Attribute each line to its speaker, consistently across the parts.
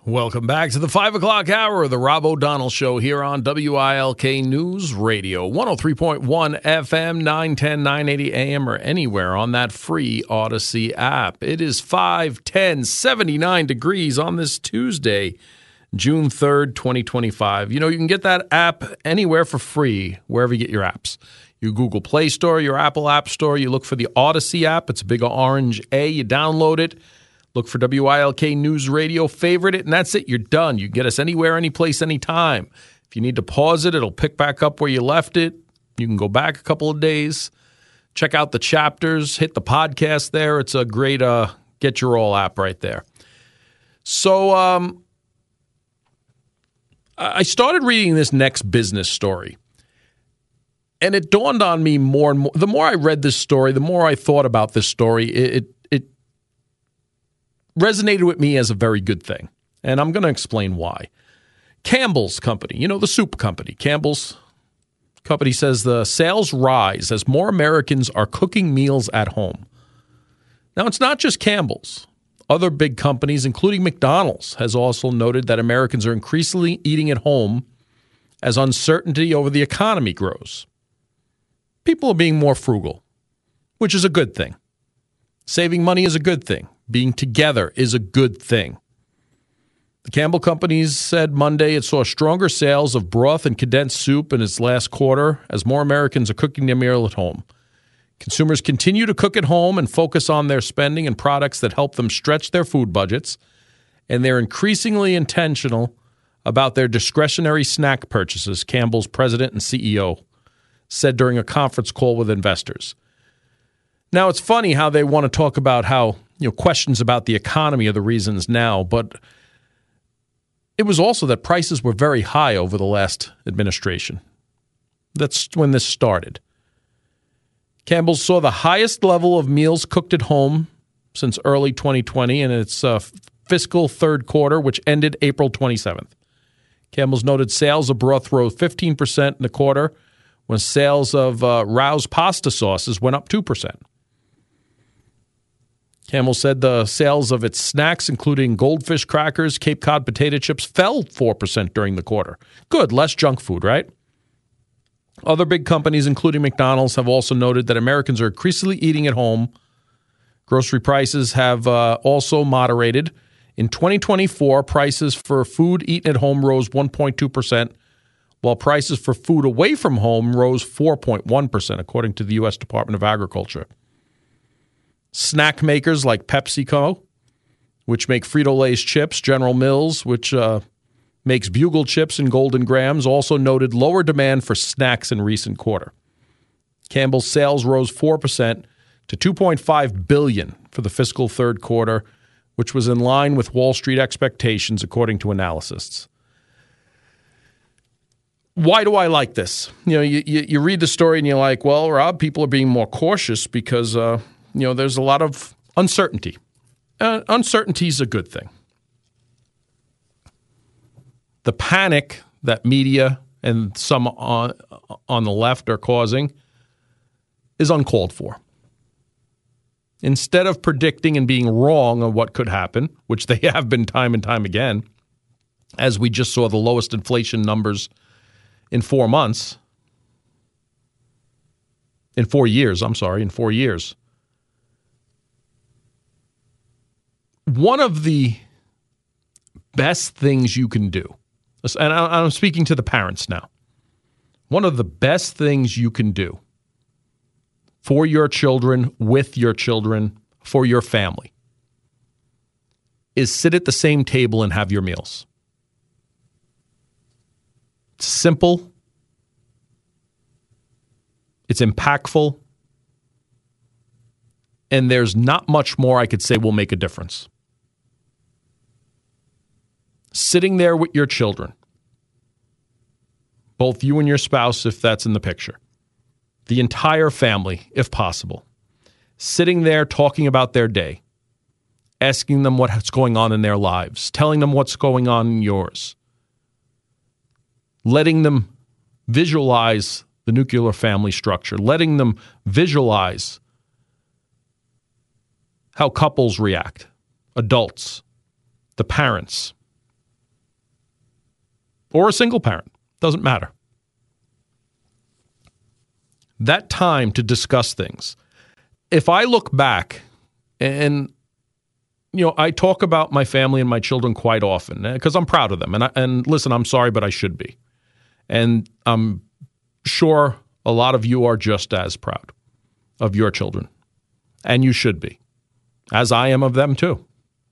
Speaker 1: Welcome back to the 5 o'clock hour of the Rob O'Donnell Show here on WILK News Radio, 103.1 FM, 910, 980 AM, or anywhere on that free Odyssey app. It is 5:10, 79 degrees on this Tuesday, June 3rd, 2025. You know, you can get that app anywhere for free, wherever you get your apps. Your Google Play Store, your Apple App Store, you look for the Odyssey app. It's a big orange A. You download it. Look for WILK News Radio, favorite it, and that's it. You're done. You can get us anywhere, anyplace, anytime. If you need to pause it, it'll pick back up where you left it. You can go back a couple of days, check out the chapters, hit the podcast there. It's a great Get Your All app right there. So I started reading this next business story, and it dawned on me more and more. The more I read this story, the more I thought about this story, it resonated with me as a very good thing. And I'm going to explain why. Campbell's Company, you know, the soup company. Campbell's Company says the sales rise as more Americans are cooking meals at home. Now, it's not just Campbell's. Other big companies, including McDonald's, has also noted that Americans are increasingly eating at home as uncertainty over the economy grows. People are being more frugal, which is a good thing. Saving money is a good thing. Being together is a good thing. The Campbell Companies said Monday it saw stronger sales of broth and condensed soup in its last quarter as more Americans are cooking their meal at home. Consumers continue to cook at home and focus on their spending and products that help them stretch their food budgets, and they're increasingly intentional about their discretionary snack purchases, Campbell's president and CEO said during a conference call with investors. Now, it's funny how they want to talk about how, questions about the economy are the reasons now, but it was also that prices were very high over the last administration. That's when this started. Campbell's saw the highest level of meals cooked at home since early 2020 in its fiscal third quarter, which ended April 27th. Campbell's noted sales of broth rose 15% in the quarter, when sales of Rouse pasta sauces went up 2%. Campbell said the sales of its snacks, including Goldfish crackers, Cape Cod potato chips, fell 4% during the quarter. Good, less junk food, right? Other big companies, including McDonald's, have also noted that Americans are increasingly eating at home. Grocery prices have also moderated. In 2024, prices for food eaten at home rose 1.2%, while prices for food away from home rose 4.1%, according to the U.S. Department of Agriculture. Snack makers like PepsiCo, which make Frito-Lay's chips, General Mills, which makes Bugle chips and Golden Grams, also noted lower demand for snacks in recent quarter. Campbell's sales rose 4% to $2.5 billion for the fiscal third quarter, which was in line with Wall Street expectations, according to analysts. Why do I like this? You read the story and you're like, well, Rob, people are being more cautious because there's a lot of uncertainty. Uncertainty is a good thing. The panic that media and some on the left are causing is uncalled for. Instead of predicting and being wrong on what could happen, which they have been time and time again, as we just saw the lowest inflation numbers in 4 months, in 4 years. One of the best things you can do, and I'm speaking to the parents now, one of the best things you can do for your children, with your children, for your family, is sit at the same table and have your meals. It's simple. It's impactful. And there's not much more I could say will make a difference. Sitting there with your children, both you and your spouse, if that's in the picture, the entire family, if possible, sitting there talking about their day, asking them what's going on in their lives, telling them what's going on in yours, letting them visualize the nuclear family structure, letting them visualize how couples react, adults, the parents, or a single parent. Doesn't matter. That time to discuss things. If I look back and I talk about my family and my children quite often because I'm proud of them. And listen, I'm sorry, but I should be. And I'm sure a lot of you are just as proud of your children. And you should be, as I am of them too.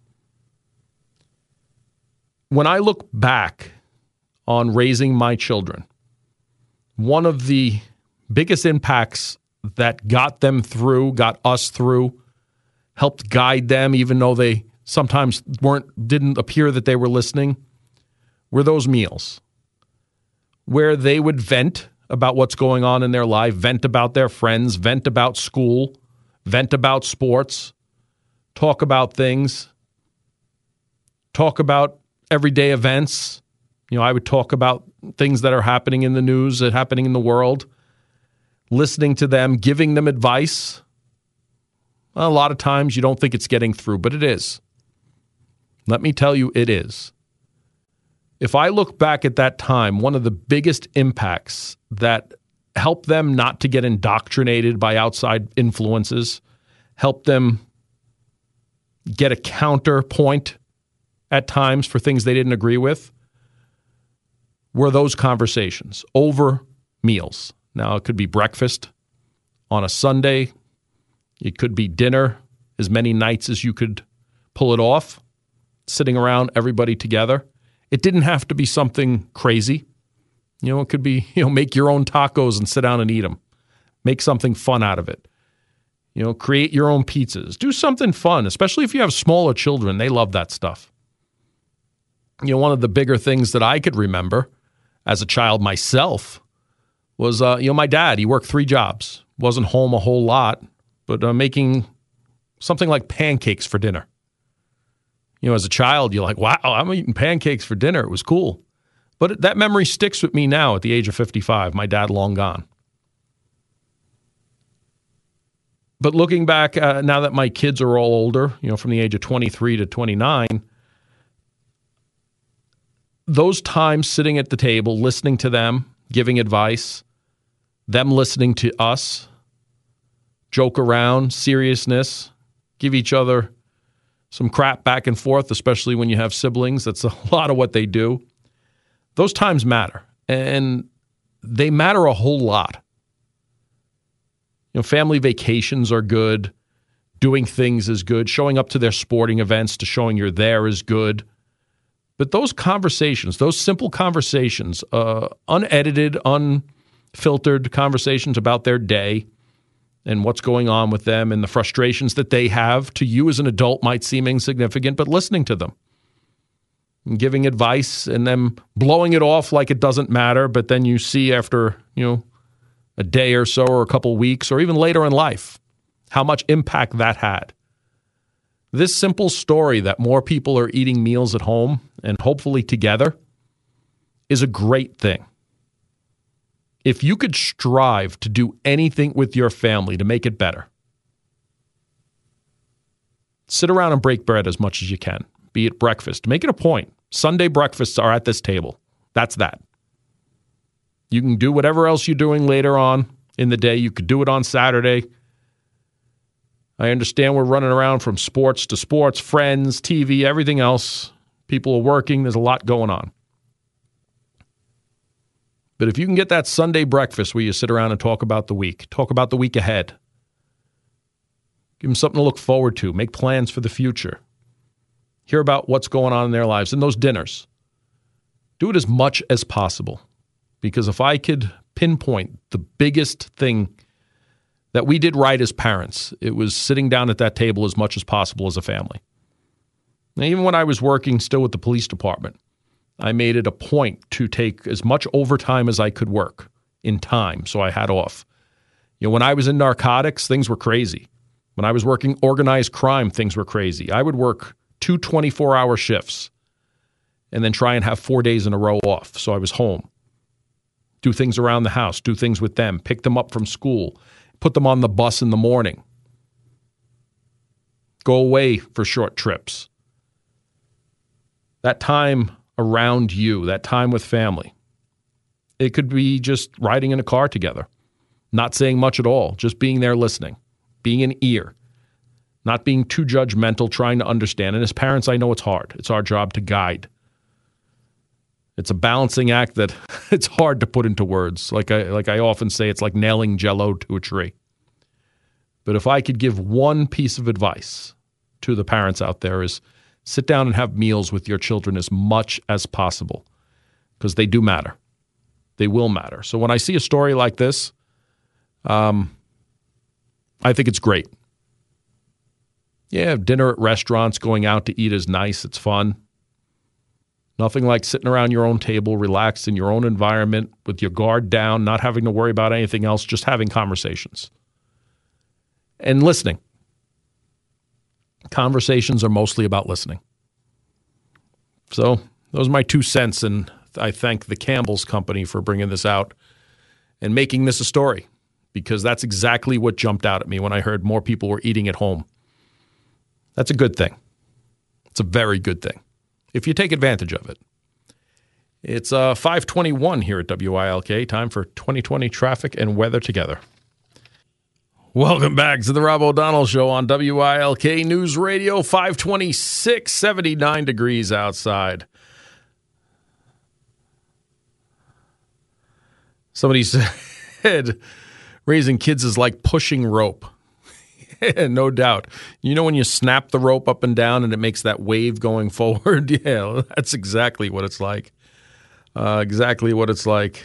Speaker 1: When I look back on raising my children, one of the biggest impacts that got them through, got us through, helped guide them, even though they sometimes didn't appear that they were listening, were those meals where they would vent about what's going on in their life, vent about their friends, vent about school, vent about sports, talk about things, talk about everyday events. I would talk about things that are happening in the news, that are happening in the world, listening to them, giving them advice. A lot of times you don't think it's getting through, but it is. Let me tell you, it is. If I look back at that time, one of the biggest impacts that helped them not to get indoctrinated by outside influences, helped them get a counterpoint at times for things they didn't agree with, were those conversations over meals. Now, it could be breakfast on a Sunday. It could be dinner as many nights as you could pull it off, sitting around everybody together. It didn't have to be something crazy. It could be, make your own tacos and sit down and eat them. Make something fun out of it. Create your own pizzas. Do something fun, especially if you have smaller children. They love that stuff. One of the bigger things that I could remember as a child myself was, my dad. He worked 3 jobs, wasn't home a whole lot, but making something like pancakes for dinner. As a child, you're like, wow, I'm eating pancakes for dinner. It was cool. But that memory sticks with me now at the age of 55. My dad long gone. But looking back, now that my kids are all older, from the age of 23 to 29, those times sitting at the table, listening to them, giving advice, them listening to us, joke around, seriousness, give each other some crap back and forth, especially when you have siblings. That's a lot of what they do. Those times matter, and they matter a whole lot. Family vacations are good. Doing things is good. Showing up to their sporting events to showing you're there is good. But those conversations, those simple conversations, unedited, unfiltered conversations about their day and what's going on with them and the frustrations that they have to you as an adult might seem insignificant, but listening to them and giving advice and them blowing it off like it doesn't matter, but then you see after, a day or so or a couple weeks or even later in life how much impact that had. This simple story that more people are eating meals at home and hopefully together is a great thing. If you could strive to do anything with your family to make it better, sit around and break bread as much as you can, be it breakfast. Make it a point. Sunday breakfasts are at this table. That's that. You can do whatever else you're doing later on in the day. You could do it on Saturday. I understand we're running around from sports to sports, friends, TV, everything else. People are working. There's a lot going on. But if you can get that Sunday breakfast where you sit around and talk about the week ahead, give them something to look forward to, make plans for the future, hear about what's going on in their lives, and those dinners, do it as much as possible. Because if I could pinpoint the biggest thing that we did right as parents, it was sitting down at that table as much as possible as a family. Now, even when I was working still with the police department, I made it a point to take as much overtime as I could work in time, so I had off. When I was in narcotics, things were crazy. When I was working organized crime, things were crazy. I would work 2 24-hour shifts and then try and have 4 days in a row off, so I was home. Do things around the house, do things with them, pick them up from school, put them on the bus in the morning, go away for short trips. That time around you, that time with family. It could be just riding in a car together, not saying much at all, just being there listening, being an ear, not being too judgmental, trying to understand. And as parents, I know it's hard. It's our job to guide. It's a balancing act that it's hard to put into words. Like I often say, it's like nailing Jell-O to a tree. But if I could give one piece of advice to the parents out there is sit down and have meals with your children as much as possible, because they do matter. They will matter. So when I see a story like this, I think it's great. Yeah, dinner at restaurants, going out to eat is nice. It's fun. Nothing like sitting around your own table, relaxed in your own environment with your guard down, not having to worry about anything else, just having conversations. And listening. Conversations are mostly about listening. So those are my 2 cents, and I thank the Campbell's Company for bringing this out and making this a story, because that's exactly what jumped out at me when I heard more people were eating at home. That's a good thing. It's a very good thing, if you take advantage of it. It's 5:21 here at WILK. Time for 2020 traffic and weather together. Welcome back to the Rob O'Donnell Show on WILK News Radio. 526, 79 degrees outside. Somebody said raising kids is like pushing rope. No doubt. You know when you snap the rope up and down and it makes that wave going forward? Yeah, that's exactly what it's like. Exactly what it's like.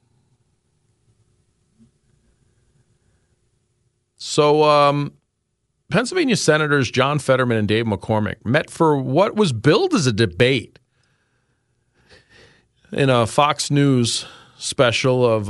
Speaker 1: So Pennsylvania Senators John Fetterman and Dave McCormick met for what was billed as a debate in a Fox News special of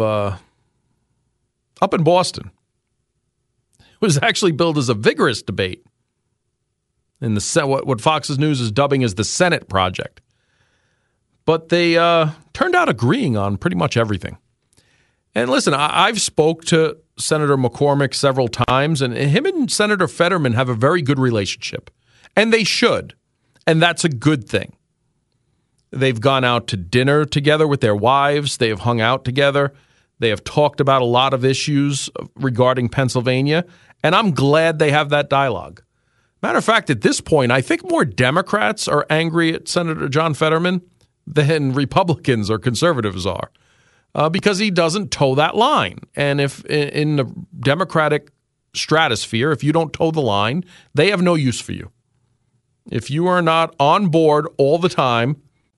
Speaker 1: up in Boston. Was actually billed as a vigorous debate in what Fox News is dubbing as the Senate Project. But they turned out agreeing on pretty much everything. And listen, I've spoke to Senator McCormick several times, and him and Senator Fetterman have a very good relationship. And they should. And that's a good thing. They've gone out to dinner together with their wives. They have hung out together. They have talked about a lot of issues regarding Pennsylvania. And I'm glad they have that dialogue. Matter of fact, at this point, I think more Democrats are angry at Senator John Fetterman than Republicans or conservatives are, because he doesn't toe that line. And if in the Democratic stratosphere, if you don't toe the line, they have no use for you. If you are not on board all the time,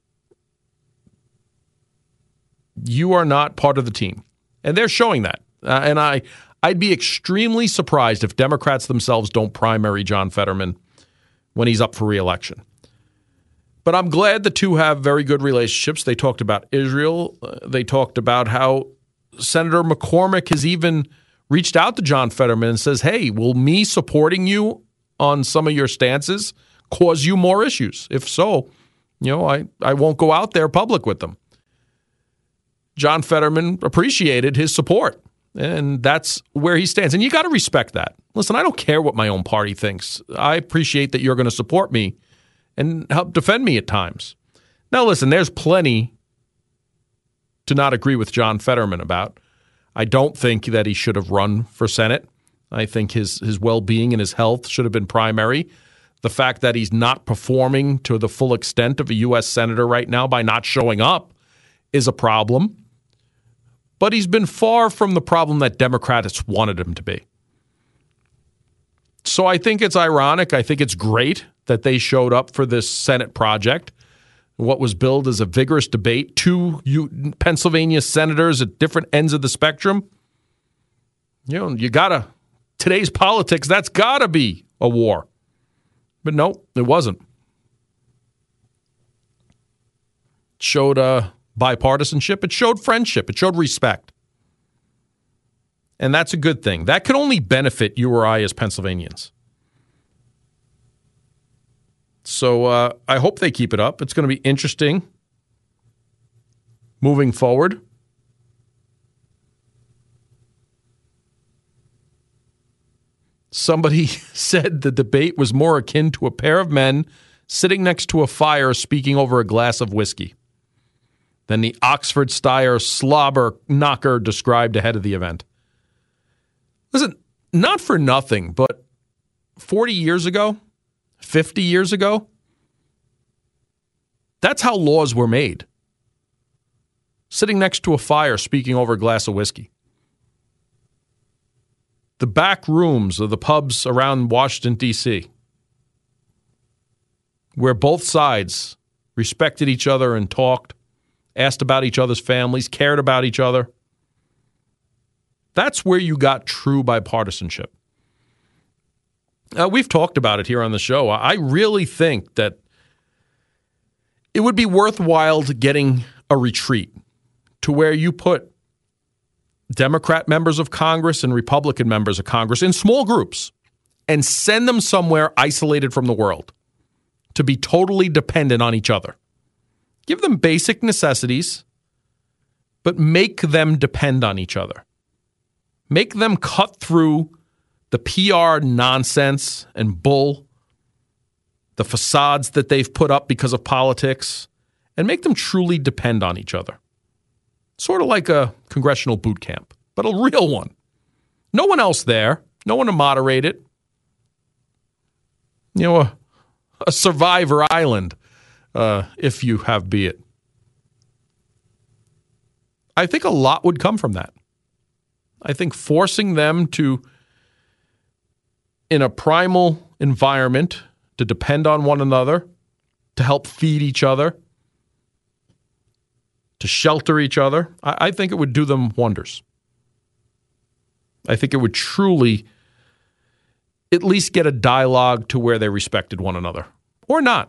Speaker 1: you are not part of the team. And they're showing that. And I'd be extremely surprised if Democrats themselves don't primary John Fetterman when he's up for re-election. But I'm glad the two have very good relationships. They talked about Israel. They talked about how Senator McCormick has even reached out to John Fetterman and says, hey, will me supporting you on some of your stances cause you more issues? If so, I won't go out there public with them. John Fetterman appreciated his support. And that's where he stands. And you got to respect that. Listen, I don't care what my own party thinks. I appreciate that you're going to support me and help defend me at times. Now, listen, there's plenty to not agree with John Fetterman about. I don't think that he should have run for Senate. I think his well-being and his health should have been primary. The fact that he's not performing to the full extent of a U.S. senator right now by not showing up is a problem. But he's been far from the problem that Democrats wanted him to be. So I think it's ironic. I think it's great that they showed up for this Senate project, what was billed as a vigorous debate. 2 Pennsylvania senators at different ends of the spectrum. You gotta, today's politics, that's gotta be a war. But no, it wasn't. It showed bipartisanship. It showed friendship. It showed respect. And that's a good thing. That can only benefit you or I as Pennsylvanians. So I hope they keep it up. It's going to be interesting moving forward. Somebody said the debate was more akin to a pair of men sitting next to a fire speaking over a glass of whiskey. Then the Oxford Style slobber knocker described ahead of the event. Listen, not for nothing, but 40 years ago, 50 years ago, that's how laws were made. Sitting next to a fire speaking over a glass of whiskey. The back rooms of the pubs around Washington, D.C., where both sides respected each other and talked, asked about each other's families, cared about each other. That's where you got true bipartisanship. We've talked about it here on the show. I really think that it would be worthwhile getting a retreat to where you put Democrat members of Congress and Republican members of Congress in small groups and send them somewhere isolated from the world to be totally dependent on each other. Give them basic necessities, but make them depend on each other. Make them cut through the PR nonsense and bull, the facades that they've put up because of politics, and make them truly depend on each other. Sort of like a congressional boot camp, but a real one. No one else there, no one to moderate it. You know, a survivor island, if you have be it. I think a lot would come from that. I think forcing them to, in a primal environment, to depend on one another, to help feed each other, to shelter each other, I think it would do them wonders. I think it would truly at least get a dialogue to where they respected one another. Or not.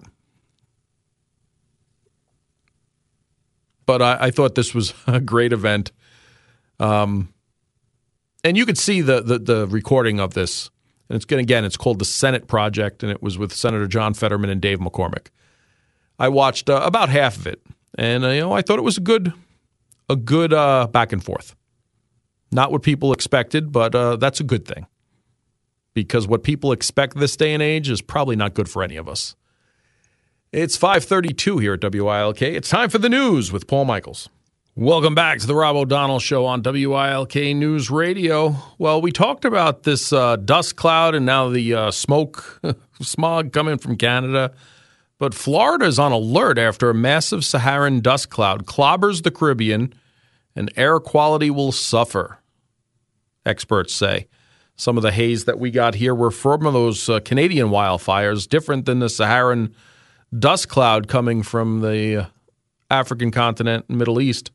Speaker 1: But I thought this was a great event. And you could see the recording of this. And it's called The Senate Project, and it was with Senator John Fetterman and Dave McCormick. I watched about half of it. And I thought it was a good back and forth. Not what people expected, but that's a good thing. Because what people expect this day and age is probably not good for any of us. It's 5:32 here at WILK. It's time for the news with Paul Michaels. Welcome back to the Rob O'Donnell Show on WILK News Radio. Well, we talked about this dust cloud and now the smog coming from Canada. But Florida is on alert after a massive Saharan dust cloud clobbers the Caribbean and air quality will suffer, experts say. Some of the haze that we got here were from those Canadian wildfires, different than the Saharan dust cloud coming from the African continent and Middle East.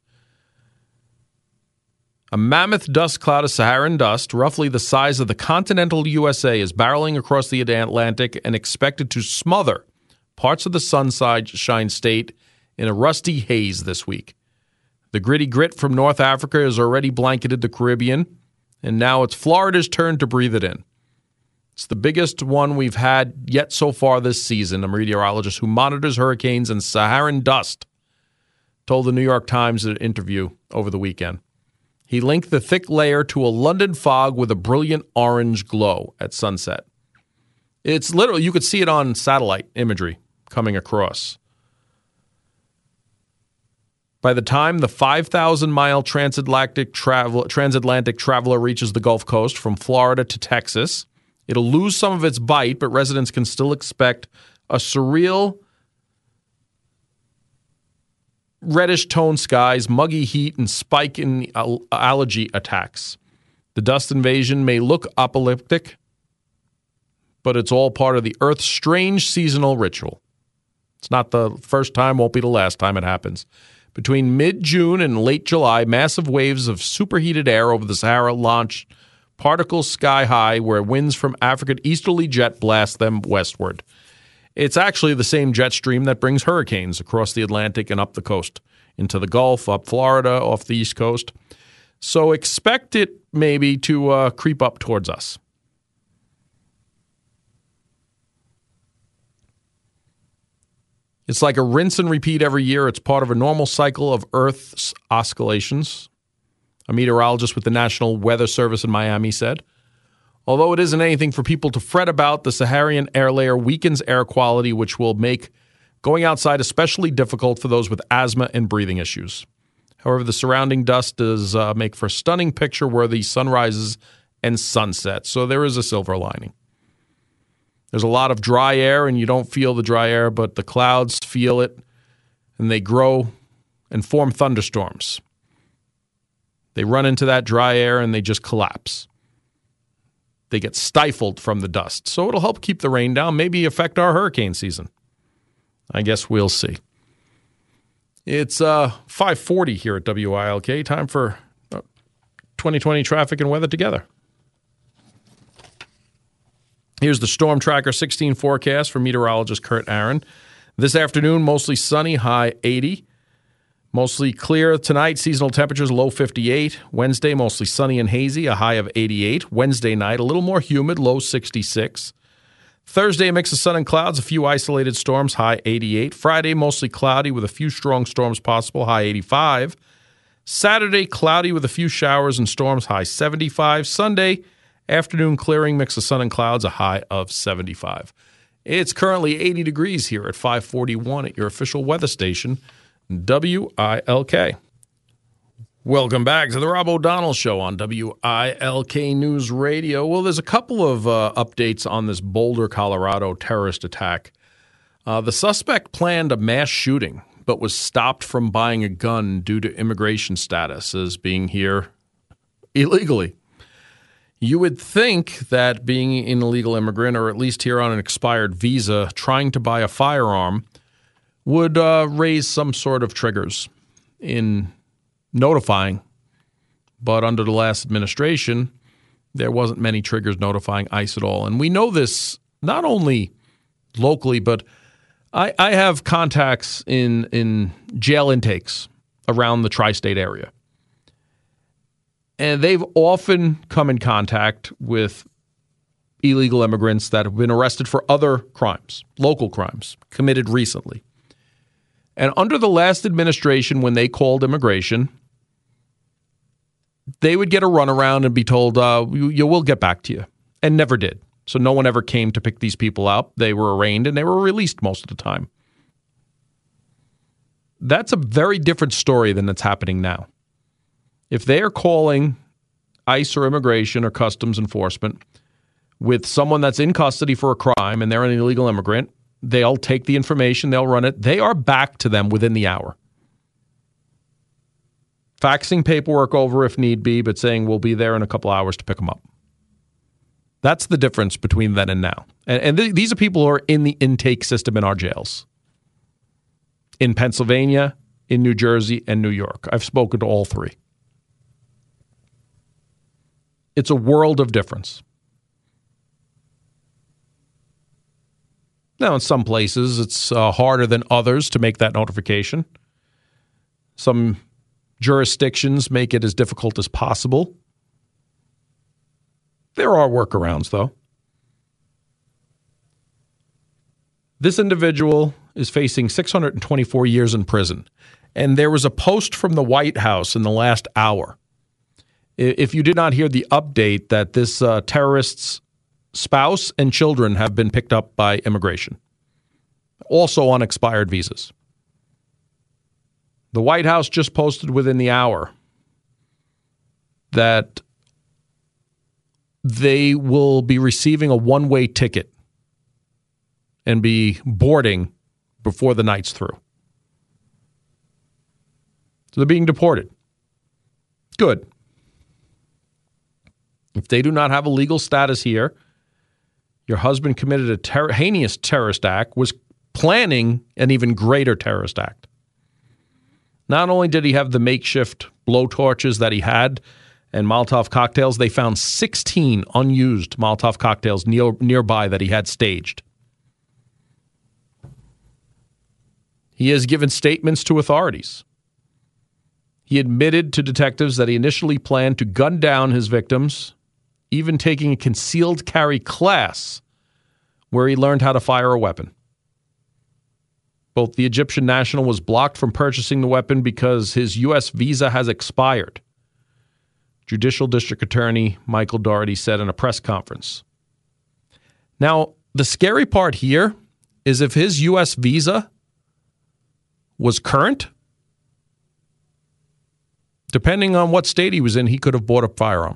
Speaker 1: A mammoth dust cloud of Saharan dust, roughly the size of the continental USA, is barreling across the Atlantic and expected to smother parts of the Sunshine State in a rusty haze this week. The gritty grit from North Africa has already blanketed the Caribbean, and now it's Florida's turn to breathe it in. It's the biggest one we've had yet so far this season, a meteorologist who monitors hurricanes and Saharan dust told the New York Times in an interview over the weekend. He linked the thick layer to a London fog with a brilliant orange glow at sunset. It's literally, you could see it on satellite imagery coming across. By the time the 5,000-mile transatlantic traveler reaches the Gulf Coast from Florida to Texas, it'll lose some of its bite, but residents can still expect a surreal reddish-toned skies, muggy heat, and spike in allergy attacks. The dust invasion may look apocalyptic, but it's all part of the Earth's strange seasonal ritual. It's not the first time, won't be the last time it happens. Between mid-June and late July, massive waves of superheated air over the Sahara launch particles sky high where winds from African easterly jet blast them westward. It's actually the same jet stream that brings hurricanes across the Atlantic and up the coast, into the Gulf, up Florida, off the East Coast. So expect it maybe to creep up towards us. It's like a rinse and repeat every year. It's part of a normal cycle of Earth's oscillations. A meteorologist with the National Weather Service in Miami said, Although it isn't anything for people to fret about, the Saharan air layer weakens air quality, which will make going outside especially difficult for those with asthma and breathing issues. However, the surrounding dust does make for a stunning picture-worthy sunrises and sunsets, so there is a silver lining. There's a lot of dry air, and you don't feel the dry air, but the clouds feel it, and they grow and form thunderstorms. They run into that dry air, and they just collapse. They get stifled from the dust, so it'll help keep the rain down, maybe affect our hurricane season. I guess we'll see. It's 5:40 here at WILK. Time for 2020 traffic and weather together. Here's the Storm Tracker 16 forecast from meteorologist Kurt Aaron. This afternoon, mostly sunny, high 80. Mostly clear tonight, seasonal temperatures low 58. Wednesday, mostly sunny and hazy, a high of 88. Wednesday night, a little more humid, low 66. Thursday, a mix of sun and clouds, a few isolated storms, high 88. Friday, mostly cloudy with a few strong storms possible, high 85. Saturday, cloudy with a few showers and storms, high 75. Sunday, afternoon clearing, mix of sun and clouds, a high of 75. It's currently 80 degrees here at 541 at your official weather station, WILK. Welcome back to the Rob O'Donnell Show on WILK News Radio. Well, there's a couple of updates on this Boulder, Colorado terrorist attack. The suspect planned a mass shooting, but was stopped from buying a gun due to immigration status as being here illegally. You would think that being an illegal immigrant, or at least here on an expired visa, trying to buy a firearm would raise some sort of triggers in notifying. But under the last administration, there wasn't many triggers notifying ICE at all. And we know this not only locally, but I have contacts in jail intakes around the tri-state area. And they've often come in contact with illegal immigrants that have been arrested for other crimes, local crimes, committed recently. And under the last administration, when they called immigration, they would get a runaround and be told, we'll get back to you, and never did. So no one ever came to pick these people up. They were arraigned, and they were released most of the time. That's a very different story than that's happening now. If they are calling ICE or immigration or customs enforcement with someone that's in custody for a crime and they're an illegal immigrant, they'll take the information, they'll run it. They are back to them within the hour. Faxing paperwork over if need be, but saying we'll be there in a couple hours to pick them up. That's the difference between then and now. And these are people who are in the intake system in our jails. In Pennsylvania, in New Jersey, and New York. I've spoken to all three. It's a world of difference. Now, in some places, it's harder than others to make that notification. Some jurisdictions make it as difficult as possible. There are workarounds, though. This individual is facing 624 years in prison. And there was a post from the White House in the last hour. If you did not hear the update that this terrorist's spouse and children have been picked up by immigration, also on expired visas. The White House just posted within the hour that they will be receiving a one-way ticket and be boarding before the night's through. So they're being deported. Good. If they do not have a legal status here, your husband committed a heinous terrorist act, was planning an even greater terrorist act. Not only did he have the makeshift blowtorches that he had and Molotov cocktails, they found 16 unused Molotov cocktails nearby that he had staged. He has given statements to authorities. He admitted to detectives that he initially planned to gun down his victims, even taking a concealed carry class where he learned how to fire a weapon. Both the Egyptian national was blocked from purchasing the weapon because his U.S. visa has expired. Judicial District Attorney Michael Dougherty said in a press conference. Now, the scary part here is if his U.S. visa was current, depending on what state he was in, he could have bought a firearm.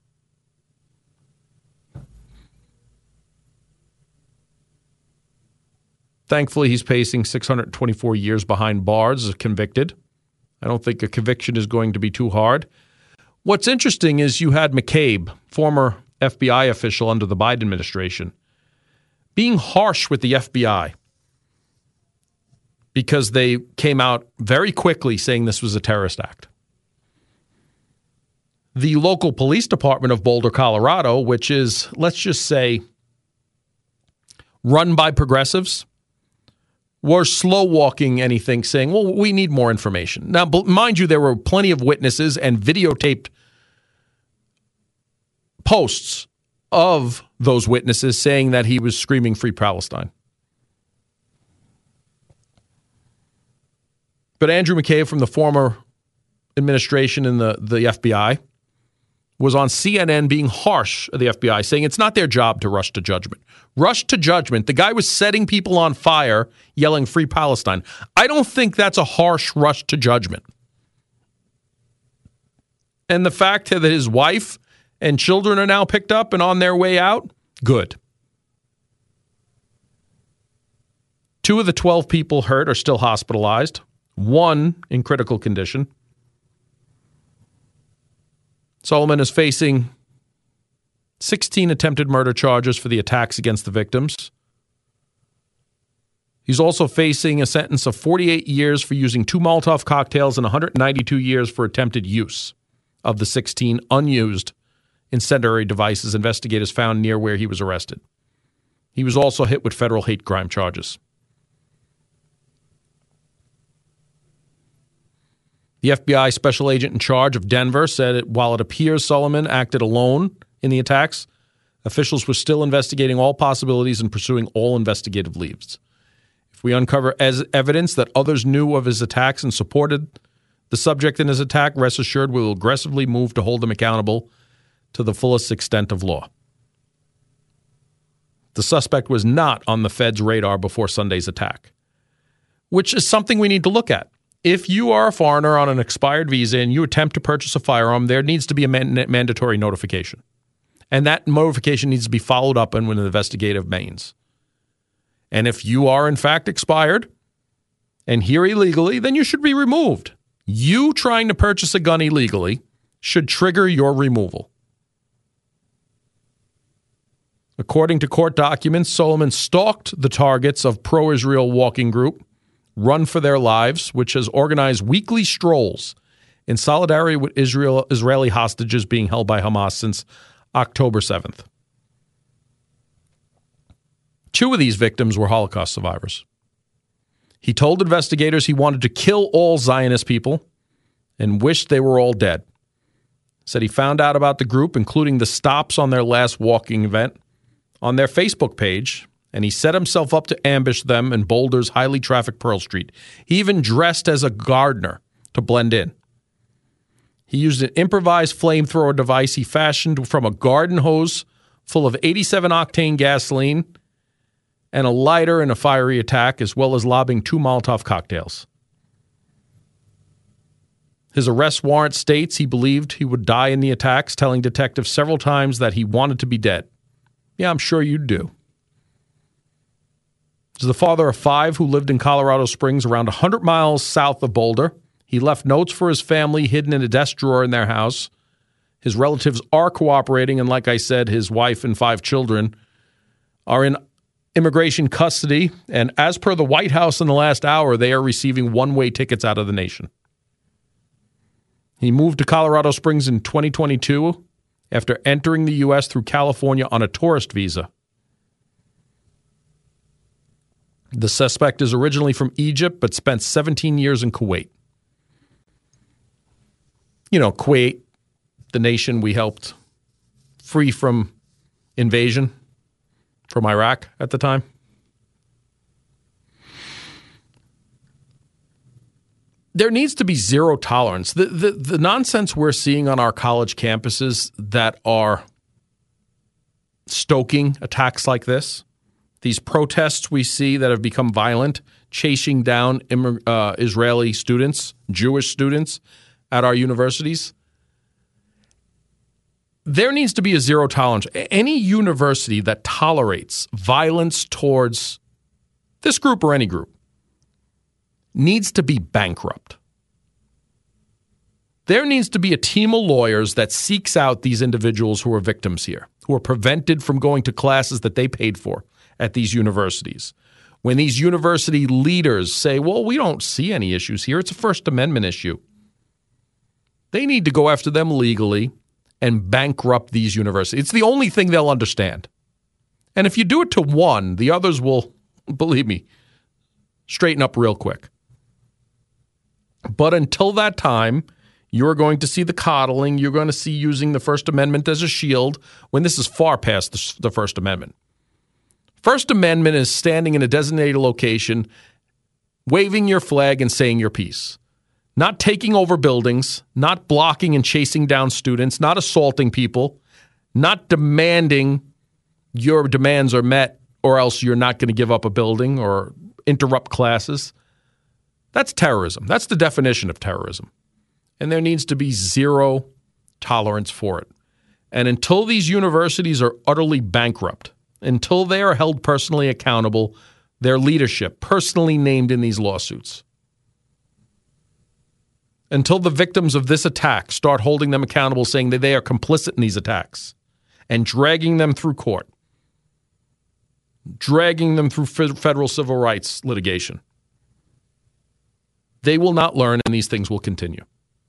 Speaker 1: Thankfully, he's pacing 624 years behind bars as convicted. I don't think a conviction is going to be too hard. What's interesting is you had McCabe, former FBI official under the Biden administration, being harsh with the FBI because they came out very quickly saying this was a terrorist act. The local police department of Boulder, Colorado, which is, let's just say, run by progressives, were slow walking anything, saying, well, we need more information. Now, mind you, there were plenty of witnesses and videotaped posts of those witnesses saying that he was screaming Free Palestine. But Andrew McCabe from the former administration in the FBI was on CNN being harsh of the FBI, saying it's not their job to rush to judgment. Rush to judgment. The guy was setting people on fire, yelling Free Palestine. I don't think that's a harsh rush to judgment. And the fact that his wife and children are now picked up and on their way out, good. 2 of the 12 people hurt are still hospitalized, 1 in critical condition. Solomon is facing 16 attempted murder charges for the attacks against the victims. He's also facing a sentence of 48 years for using 2 Molotov cocktails and 192 years for attempted use of the 16 unused incendiary devices investigators found near where he was arrested. He was also hit with federal hate crime charges. The FBI special agent in charge of Denver said while it appears Solomon acted alone in the attacks, officials were still investigating all possibilities and pursuing all investigative leads. If we uncover evidence that others knew of his attacks and supported the subject in his attack, rest assured we will aggressively move to hold them accountable to the fullest extent of law. The suspect was not on the Fed's radar before Sunday's attack, which is something we need to look at. If you are a foreigner on an expired visa and you attempt to purchase a firearm, there needs to be a mandatory notification. And that notification needs to be followed up in with an investigative means. And if you are, in fact, expired and here illegally, then you should be removed. You trying to purchase a gun illegally should trigger your removal. According to court documents, Solomon stalked the targets of pro-Israel walking group Run for Their Lives, which has organized weekly strolls in solidarity with Israeli hostages being held by Hamas since October 7th. 2 of these victims were Holocaust survivors. He told investigators he wanted to kill all Zionist people and wished they were all dead. Said he found out about the group, including the stops on their last walking event, on their Facebook page, and he set himself up to ambush them in Boulder's highly trafficked Pearl Street. He even dressed as a gardener to blend in. He used an improvised flamethrower device he fashioned from a garden hose full of 87-octane gasoline and a lighter in a fiery attack, as well as lobbing 2 Molotov cocktails. His arrest warrant states he believed he would die in the attacks, telling detectives several times that he wanted to be dead. Yeah, I'm sure you do. He's the father of 5 who lived in Colorado Springs, around 100 miles south of Boulder. He left notes for his family hidden in a desk drawer in their house. His relatives are cooperating, and like I said, his wife and 5 children are in immigration custody. And as per the White House in the last hour, they are receiving one-way tickets out of the nation. He moved to Colorado Springs in 2022 after entering the U.S. through California on a tourist visa. The suspect is originally from Egypt, but spent 17 years in Kuwait. You know, Kuwait, the nation we helped free from invasion from Iraq at the time. there needs to be zero tolerance. The nonsense we're seeing on our college campuses that are stoking attacks like this, these protests we see that have become violent, chasing down Israeli students, Jewish students at our universities, there needs to be a zero tolerance. Any university that tolerates violence towards this group or any group needs to be bankrupt. There needs to be a team of lawyers that seeks out these individuals who are victims here, who are prevented from going to classes that they paid for at these universities. When these university leaders say, well, we don't see any issues here, it's a First Amendment issue, they need to go after them legally and bankrupt these universities. It's the only thing they'll understand. And if you do it to one, the others will, believe me, straighten up real quick. But until that time, you're going to see the coddling. You're going to see using the First Amendment as a shield when this is far past the First Amendment. First Amendment is standing in a designated location, waving your flag and saying your piece. Not taking over buildings, not blocking and chasing down students, not assaulting people, not demanding your demands are met or else you're not going to give up a building or interrupt classes. That's terrorism. That's the definition of terrorism. And there needs to be zero tolerance for it. And until these universities are utterly bankrupt, until they are held personally accountable, their leadership personally named in these lawsuits, until the victims of this attack start holding them accountable, saying that they are complicit in these attacks and dragging them through court, dragging them through federal civil rights litigation, they will not learn, and these things will continue.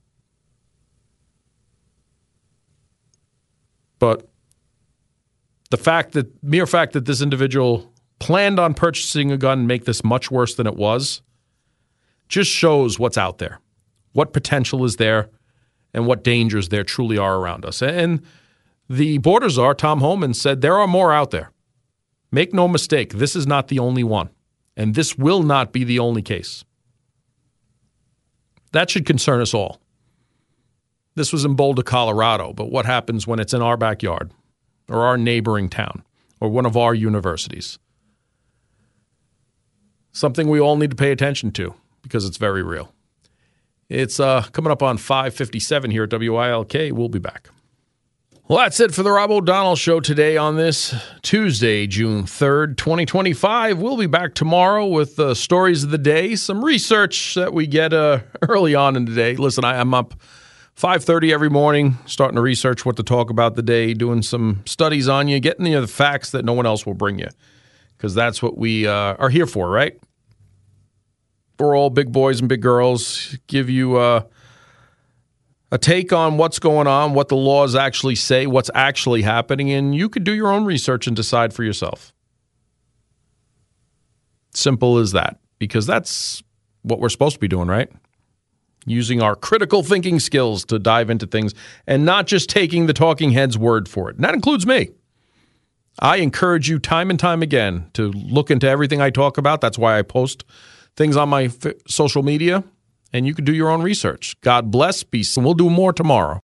Speaker 1: But the mere fact that this individual planned on purchasing a gun and make this much worse than it was just shows what's out there, what potential is there, and what dangers there truly are around us. And the border czar, Tom Homan, said there are more out there. Make no mistake, this is not the only one, and this will not be the only case. That should concern us all. This was in Boulder, Colorado, but what happens when it's in our backyard or our neighboring town or one of our universities? Something we all need to pay attention to because it's very real. It's coming up on 5:57 here at WILK. We'll be back. Well, that's it for the Rob O'Donnell Show today on this Tuesday, June 3rd, 2025. We'll be back tomorrow with stories of the day, some research that we get early on in the day. Listen, I'm up 5:30 every morning, starting to research what to talk about the day, doing some studies on you, getting you the facts that no one else will bring you, because that's what we are here for, right? We're all big boys and big girls, give you a take on what's going on, what the laws actually say, what's actually happening, and you could do your own research and decide for yourself. Simple as that, because that's what we're supposed to be doing, right? Using our critical thinking skills to dive into things and not just taking the talking head's word for it. And that includes me. I encourage you time and time again to look into everything I talk about. That's why I post things on my social media, and you can do your own research. God bless, peace, and we'll do more tomorrow.